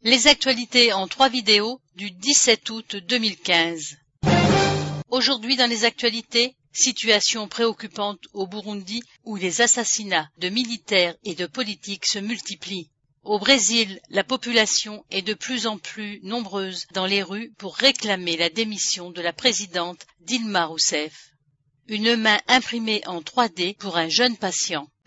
Les actualités en 3 vidéos du 17 août 2015. Aujourd'hui dans les actualités, situation préoccupante au Burundi où les assassinats de militaires et de politiques se multiplient. Au Brésil, la population est de plus en plus nombreuse dans les rues pour réclamer la démission de la présidente Dilma Rousseff. Une main imprimée en 3D pour un jeune patient.